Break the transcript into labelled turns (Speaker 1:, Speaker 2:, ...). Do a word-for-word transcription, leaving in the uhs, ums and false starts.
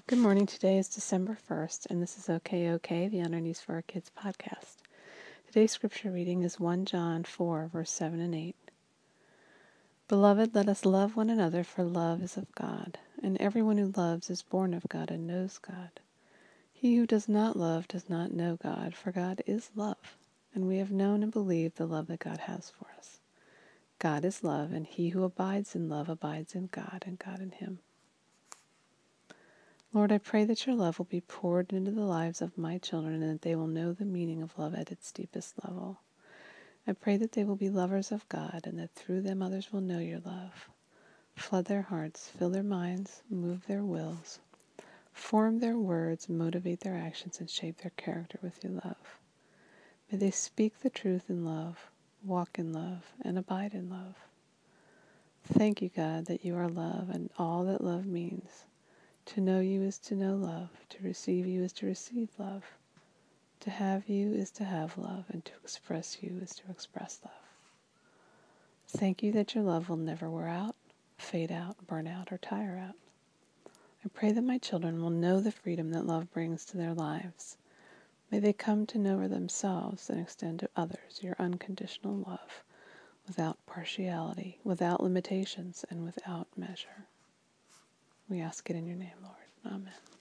Speaker 1: Good morning. Today is December first, and this is OK OK, the Honor News for Our Kids podcast. Today's scripture reading is First John four, verse seven and eight. Beloved, let us love one another, for love is of God, and everyone who loves is born of God and knows God. He who does not love does not know God, for God is love, and we have known and believed the love that God has for us. God is love, and he who abides in love abides in God, and God in him. Lord, I pray that your love will be poured into the lives of my children and that they will know the meaning of love at its deepest level. I pray that they will be lovers of God and that through them others will know your love. Flood their hearts, fill their minds, move their wills, form their words, motivate their actions, and shape their character with your love. May they speak the truth in love, walk in love, and abide in love. Thank you, God, that you are love and all that love means. To know you is to know love. To receive you is to receive love. To have you is to have love, and to express you is to express love. Thank you that your love will never wear out, fade out, burn out, or tire out. I pray that my children will know the freedom that love brings to their lives. May they come to know for themselves and extend to others your unconditional love, without partiality, without limitations, and without measure. We ask it in your name, Lord. Amen.